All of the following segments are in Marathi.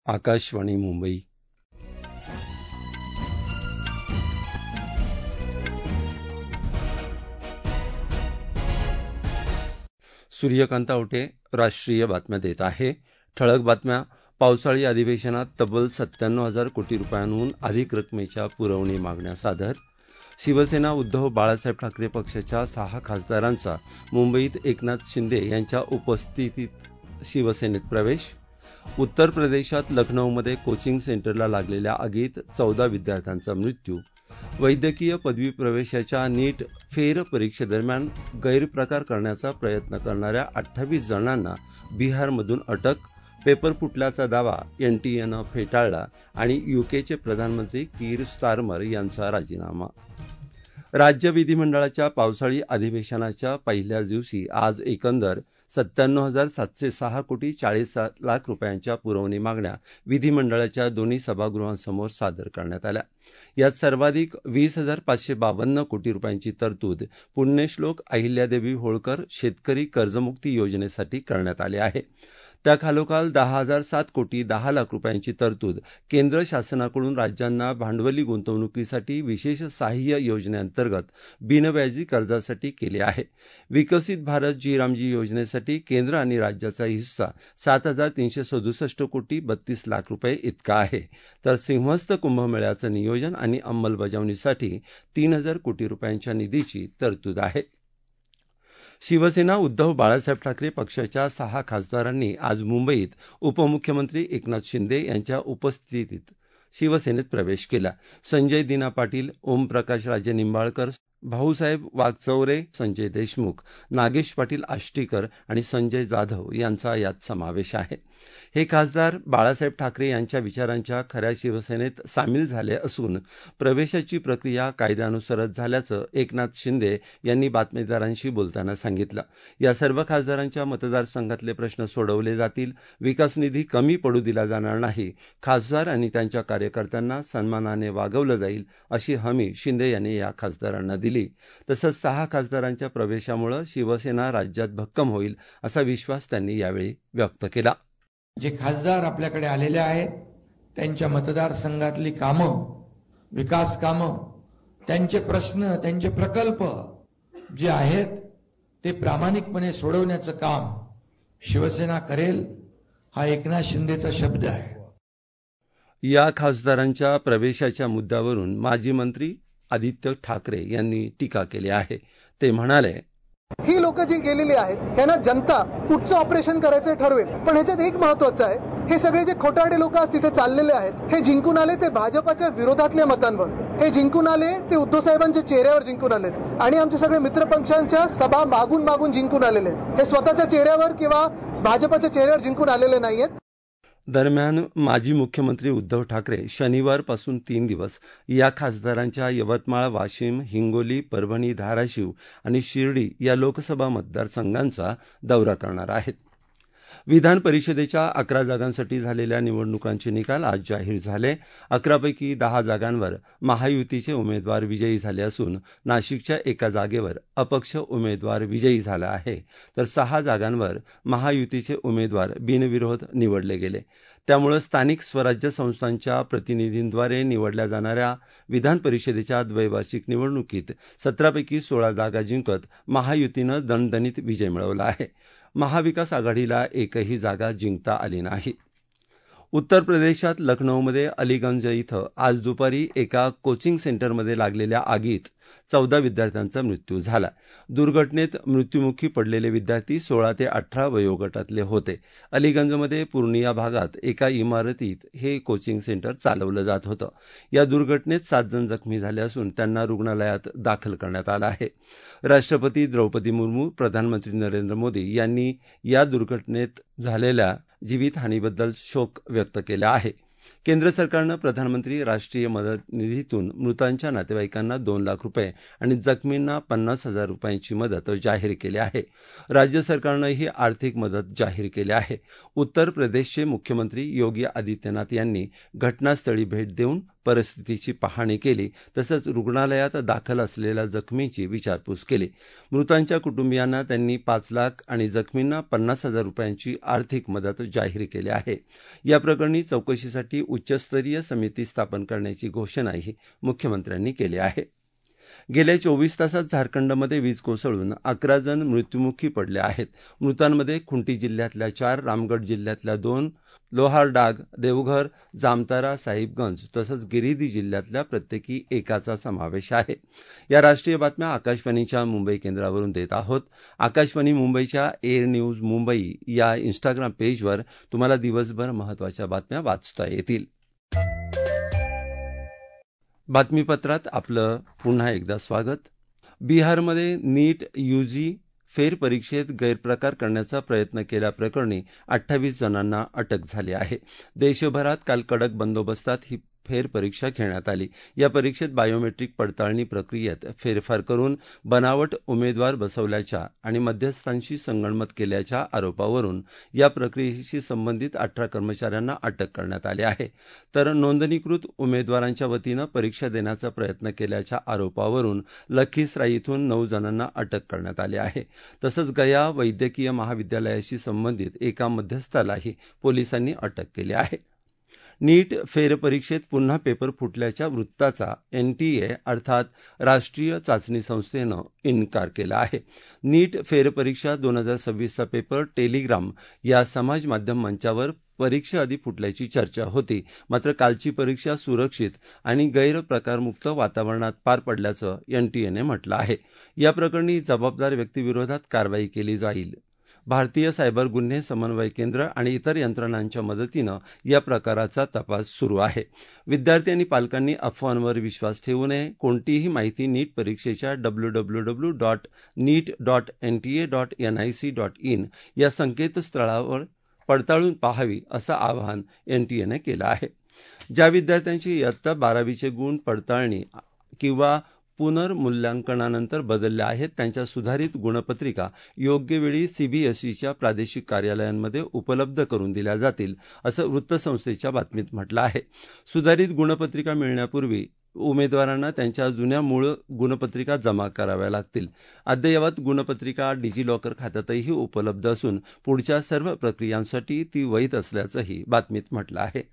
आकाशवाणी मुंबई. सूर्यकांत आवटे राष्ट्रीय बातम्या देत आहे. ठळक बातम्या. पावसाळी अधिवेशनात तब्बल 97,000 कोटी रुपयांहून अधिक रकमेच्या पुरवणी मागण्या सादर. शिवसेना उद्धव बाळासाहेब ठाकरे पक्षाच्या 6 खासदारांचा मुंबईत एकनाथ शिंदे यांच्या उपस्थितीत शिवसेनेत प्रवेश. उत्तर प्रदेशात लखनौमध्ये कोचिंग सेंटरला लागलेल्या आगीत 14 विद्यार्थ्यांचा मृत्यू. वैद्यकीय पदवी प्रवेशाच्या नीट फेरपरीक्षेदरम्यान गैरप्रकार करण्याचा प्रयत्न करणाऱ्या 28 जणांना बिहारमधून अटक. पेपर फुटल्याचा दावा एनटीएनं फेटाळला आणि यूकेचे प्रधानमंत्री कीर स्टारमर यांचा राजीनामा. राज्य विधिमंडळाच्या पावसाळी अधिवेशनाच्या पहिल्याच दिवशी आज एकंदर 97,706 कोटी 40 लाख रुपयांच्या पुरवणी मागण्या विधिमंडळाच्या दोन्ही सभागृहांसमोर सादर करण्यात आल्या. यात सर्वाधिक 20,552 कोटी रुपयांची तरतूद पुण्यश्लोक अहिल्यादेवी होळकर शेतकरी कर्जमुक्ती योजनेसाठी करण्यात आली आहे. त्याखालोखाल 10,007 कोटी 10 लाख रुपयांची तरतूद केंद्र शासनाकडून राज्यांना भांडवली गुंतवणुकीसाठी विशेष सहाय्य योजनेअंतर्गत बिनव्याजी कर्जासाठी केली आहे. विकसित भारत जी रामजी योजनेसाठी केंद्र आणि राज्याचा हिस्सा 7,367 कोटी 32 लाख रुपये इतका आहे. तर सिंहस्थ कुंभमेळ्याचं नियोजन आणि अंमलबजावणीसाठी 3,000 कोटी रुपयांच्या निधीची तरतूद आहे. शिवसेना उद्धव बाळासाहेब ठाकरे पक्षाच्या 6 खासदारांनी आज मुंबईत उपमुख्यमंत्री एकनाथ शिंदे यांच्या उपस्थितीत शिवसेनेत प्रवेश केला. संजय दिना पाटील, ओमप्रकाश राजे निंबाळकर, भाऊसाहेब वागचौरे, संजय देशमुख, नागेश पाटील आष्टीकर आणि संजय जाधव यांचा यात समावेश आहे. हे खासदार बाळासाहेब ठाकरे यांच्या विचारांच्या खऱ्या शिवसेनेत सामील झाले असून प्रवेशाची प्रक्रिया कायद्यानुसारच झाल्याचं एकनाथ शिंदे यांनी बातमीदारांशी बोलताना सांगितलं. या सर्व खासदारांच्या मतदारसंघातले प्रश्न सोडवले जातील. विकास निधी कमी पडू दिला जाणार नाही. खासदार आणि त्यांच्या कार्यकर्त्यांना सन्मानाने वागवलं जाईल अशी हमी शिंदे यांनी या खासदारांना दिली. तसंच 6 खासदारांच्या प्रवेशामुळे शिवसेना राज्यात भक्कम होईल असा विश्वास त्यांनी यावेळी व्यक्त केला. जे खासदार आपल्याकडे आलेले आहेत त्यांच्या मतदारसंघातली कामं, विकास कामं, त्यांचे प्रश्न, त्यांचे प्रकल्प जे आहेत ते प्रामाणिकपणे सोडवण्याचं काम शिवसेना करेल हा एकनाथ शिंदेचा शब्द आहे. या खासदारांच्या प्रवेशाच्या मुद्द्यावरून माजी मंत्री आदित्य ठाकरे यांनी टीका केली आहे. ते म्हणाले, ही लोक जी गेलेली आहेत त्यांना जनता कुठचं ऑपरेशन करायचं ठरवेल. पण ह्याच्यात एक महत्वाचं आहे, हे सगळे जे खोटारडे लोक आज तिथे चाललेले आहेत हे जिंकून आले ते भाजपाच्या विरोधातल्या मतांवर, हे जिंकून आले ते उद्धव साहेबांच्या चेहऱ्यावर जिंकून आलेत आणि आमचे सगळे मित्रपक्षांच्या सभा मागून मागून जिंकून आलेले आहेत. हे स्वतःच्या चेहऱ्यावर किंवा भाजपाच्या चेहऱ्यावर जिंकून आलेले नाहीयेत. दरम्यान माजी मुख्यमंत्री उद्धव ठाकरे शनिवारपासून 3 दिवस या खासदारांच्या यवतमाळ, वाशिम, हिंगोली, परभणी, धाराशिव आणि शिर्डी या लोकसभा मतदारसंघांचा दौरा करणार आहेत. विधान परिषदेच्या 11 जागांसाठी झालेल्या निवडणुकांचे निकाल आज जाहीर झाले. 11 पैकी 10 जागांवर महायुतीचे उमेदवार विजयी झाले असून नाशिकच्या एका जागेवर अपक्ष उमेदवार विजयी झाला आहे. तर 6 जागांवर महायुतीचे उमेदवार बिनविरोध निवडले गेले. त्यामुळे स्थानिक स्वराज्य संस्थांच्या प्रतिनिधींद्वारे निवडल्या जाणाऱ्या विधान परिषदेच्या द्वैवार्षिक निवडणुकीत 17 पैकी 16 जागा जिंकत महायुतीनं दणदणीत विजय मिळवला आहे. महाविकास आघाडीला एकही जागा जिंकता आली नाही. उत्तर प्रदेशात लखनौमध्ये अलीगंज इथं आज दुपारी एका कोचिंग सेंटरमध्ये लागलेल्या आगीत 14 विद्यार्थ्यांचा मृत्यू झाला. दुर्घटनेत मृत्युमुखी पडलेले विद्यार्थी 16 ते 18 वयोगटातले होते. अलीगंजमध्ये पूर्णिया भागात एका इमारतीत हे कोचिंग सेंटर चालवलं जात होतं. या दुर्घटनेत 7 जण जखमी झाले असून त्यांना रुग्णालयात दाखल करण्यात आलं आहे. राष्ट्रपती द्रौपदी मुर्मू, प्रधानमंत्री नरेंद्र मोदी यांनी या दुर्घटनेत झालेल्या जीवितहानीबद्दल शोक व्यक्त केला आहे. केंद्र सरकारनं प्रधानमंत्री राष्ट्रीय मदत निधीतून मृतांच्या नातेवाईकांना 2 लाख रुपये आणि जखमींना 50,000 रुपयांची मदत जाहीर केली आहे. राज्य सरकारनंही आर्थिक मदत जाहीर केली आहे. उत्तर प्रदेशचे मुख्यमंत्री योगी आदित्यनाथ यांनी घटनास्थळी भेट देऊन परिस्थितीची पाहणी केली तसंच रुग्णालयात दाखल असलेल्या जखमींची विचारपूस केली. मृतांच्या कुटुंबियांना त्यांनी 5 लाख आणि जखमींना 50,000 रुपयांची आर्थिक मदत जाहीर केली आहे. या प्रकरणी चौकशीसाठी उच्चस्तरीय समिती स्थापन करण्याची घोषणाही मुख्यमंत्र्यांनी केली आहे. गेल्या 24 तासात झारखंडमध्ये वीज कोसळून 11 जण मृत्युमुखी पडले आहेत. मृतांमध्ये खुंटी जिल्ह्यातल्या 4, रामगढ जिल्ह्यातल्या 2, लोहारडाग, देवघर, जामतारा, साहिबगंज तसंच गिरिधी जिल्ह्यातल्या प्रत्येकी एकाचा समावेश आहे. या राष्ट्रीय बातम्या आकाशवाणीच्या मुंबई केंद्रावरून देत आहोत. आकाशवाणी मुंबईच्या एअर न्यूज मुंबई या इन्स्टाग्राम पेजवर तुम्हाला दिवसभर महत्त्वाच्या बातम्या वाचता येतील. बातमीपत्रात आपलं पुन्हा एकदा स्वागत. बिहारमध्ये नीट यूजी फेरपरीक्षेत गैरप्रकार करण्याचा प्रयत्न केल्याप्रकरणी 28 जणांना अटक झाली आहे. देशभरात काल कडक बंदोबस्तात ही फेरपरीक्षा घेण्यात आली. या परीक्षेत बायोमेट्रिक पडताळणी प्रक्रियेत फेरफार करून बनावट उमेदवार बसवल्याच्या आणि मध्यस्थांशी संगनमत केल्याच्या आरोपावरून या प्रक्रियेशी संबंधित 18 कर्मचाऱ्यांना अटक करण्यात आली आहे. तर नोंदणीकृत उमेदवारांच्या वतीनं परीक्षा देण्याचा प्रयत्न केल्याच्या आरोपावरून लखीसराय इथून 9 जणांना अटक करण्यात आली आहे. तसंच गया वैद्यकीय महाविद्यालयाशी संबंधित एका मध्यस्थालाही पोलिसांनी अटक केली आहे. नीट फेरपरीक्षेत पुन्हा पेपर फुटल्याच्या वृत्ताचा एनटीए अर्थात राष्ट्रीय चाचणी संस्थेनं इन्कार केला आहे. नीट फेरपरीक्षा 2026चा पेपर टेलिग्राम या समाज माध्यम मंचावर परीक्षेआधी फुटल्याची चर्चा होती. मात्र कालची परीक्षा सुरक्षित आणि गैरप्रकारमुक्त वातावरणात पार पडल्याचं एनटीएने म्हटलं आहे. या प्रकरणी जबाबदार व्यक्तीविरोधात कारवाई केली जाईल. भारतीय सायबर गुन्हे समन्वय केंद्र आणि इतर यंत्रणांच्या मदतीनं या प्रकाराचा तपास सुरू आहे. विद्यार्थी आणि पालकांनी अफवांवर विश्वास ठेवू नये. कोणतीही माहिती नीट परीक्षेच्या www.neet.nta.nic.in या संकेतस्थळावर पडताळून पाहावी असं आवाहन एनटीएनं केलं आहे. ज्या विद्यार्थ्यांची इयत्ता 12वीचे गुण पडताळणी किंवा पुनर्मूल्यांकनानंतर बदलल्या आहेत त्यांच्या सुधारित गुणपत्रिका योग्य वेळी सीबीएसईच्या प्रादेशिक कार्यालयांमध्ये उपलब्ध करून दिल्या जातील असं वृत्तसंस्थेच्या बातमीत म्हटलं आहे. सुधारित गुणपत्रिका मिळण्यापूर्वी उमेदवारांना त्यांच्या जुन्या मूळ गुणपत्रिका जमा कराव्या लागतील. अद्ययावत गुणपत्रिका डिजिलॉकर खात्यातही उपलब्ध असून पुढच्या सर्व प्रक्रियांसाठी ती वैध असल्याचंही बातमीत म्हटलं आहे.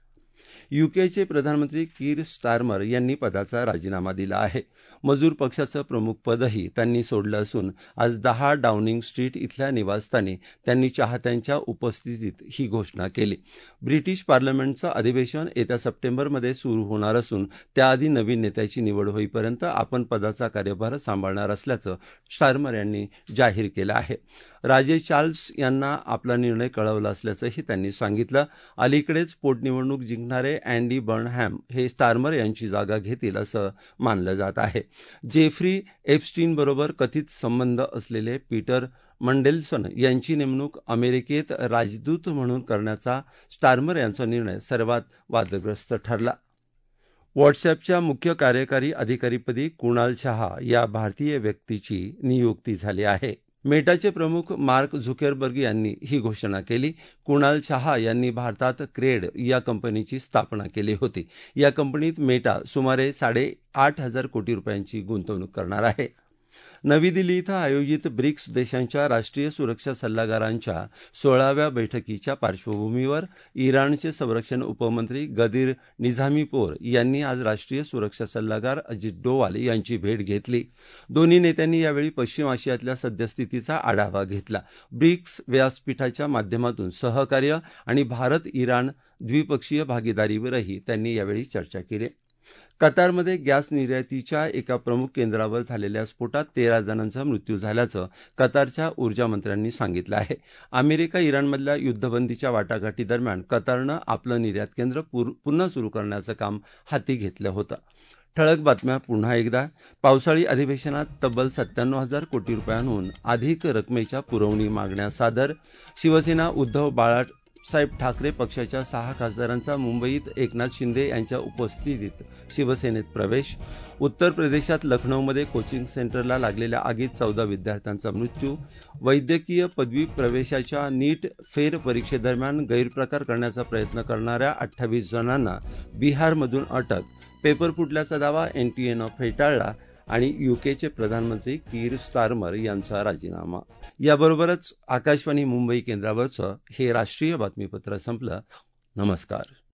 यूकेचे प्रधानमंत्री कीर स्टारमर यांनी पदाचा राजीनामा दिला आहे. मजूर पक्षाचं प्रमुख पदही त्यांनी सोडलं असून आज 10 डाउनिंग स्ट्रीट इथल्या निवासस्थानी त्यांनी चाहत्यांच्या उपस्थितीत ही घोषणा केली. ब्रिटिश पार्लमेंटचं अधिवेशन येत्या सप्टेंबरमध्ये सुरू होणार असून त्याआधी नवीन नेत्याची निवड होईपर्यंत आपण पदाचा कार्यभार सांभाळणार असल्याचं स्टारमर यांनी जाहीर केलं आहे. राजे चार्ल्स यांना आपला निर्णय कळवला असल्याचंही त्यांनी सांगितलं. अलीकडेच पोटनिवडणूक जिंकणारे अँडी बर्नहॅम हे स्टारमर यांची जागा घेतील असं मानलं जात आहे. जेफ्री एप्स्टीनबरोबर कथित संबंध असलेले पीटर मंडेल्सन यांची नेमणूक अमेरिकेत राजदूत म्हणून करण्याचा स्टारमर यांचा निर्णय सर्वात वादग्रस्त ठरला. व्हॉट्सअॅपच्या मुख्य कार्यकारी अधिकारीपदी कुणाल शहा या भारतीय व्यक्तीची नियुक्ती झाली आहे. मेटाचे प्रमुख मार्क झुकेरबर्ग यांनी ही घोषणा केली. कुणाल शहा यांनी भारतात क्रेड या कंपनीची स्थापना केली होती. या कंपनीत मेटा सुमारे 8,500 कोटी रुपयांची गुंतवणूक करणार आहे. नवी दिल्ली इथं आयोजित ब्रिक्स देशांच्या राष्ट्रीय सुरक्षा सल्लागारांच्या 16व्या बैठकीच्या पार्श्वभूमीवर इराणचे संरक्षण उपमंत्री गदीर निझामीपोर यांनी आज राष्ट्रीय सुरक्षा सल्लागार अजित डोवाल यांची भेट घेतली. दोन्ही नेत्यांनी यावेळी पश्चिम आशियातल्या सद्यस्थितीचा आढावा घेतला. ब्रिक्स व्यासपीठाच्या माध्यमातून सहकार्य आणि भारत इराण द्विपक्षीय भागीदारीवरही त्यांनी यावेळी चर्चा केली. कतारमध्ये गॅस निर्यातीच्या एका प्रमुख केंद्रावर झालेल्या स्फोटात 13 जणांचा मृत्यू झाल्याचं कतारच्या ऊर्जामंत्र्यांनी सांगितलं आहे. अमेरिका इराणमधल्या युद्धबंदीच्या वाटाघाटीदरम्यान कतारनं आपलं निर्यात केंद्र पुन्हा सुरू करण्याचं काम हाती घेतलं होतं. ठळक बातम्या पुन्हा एकदा. पावसाळी अधिवेशनात तब्बल 97,000 कोटी रुपयांहून अधिक रकमेच्या पुरवणी मागण्या सादर. शिवसेना उद्धव बाळासाहेब ठाकरे पक्षाच्या 6 खासदारांचा मुंबईत एकनाथ शिंदे यांच्या उपस्थितीत शिवसेनेत प्रवेश. उत्तर प्रदेशात लखनौमध्ये कोचिंग सेंटरला लागलेल्या आगीत 14 विद्यार्थ्यांचा मृत्यू. वैद्यकीय पदवी प्रवेशाच्या नीट फेरपरीक्षेदरम्यान गैरप्रकार करण्याचा प्रयत्न करणाऱ्या 28 जणांना बिहारमधून अटक. पेपर फुटल्याचा दावा एनटीएनं फेटाळला आणि यूकेचे प्रधानमंत्री कीर स्टारमर यांचा राजीनामा. याबरोबरच आकाशवाणी मुंबई केंद्रावरचं हे राष्ट्रीय बातमीपत्र संपलं. नमस्कार.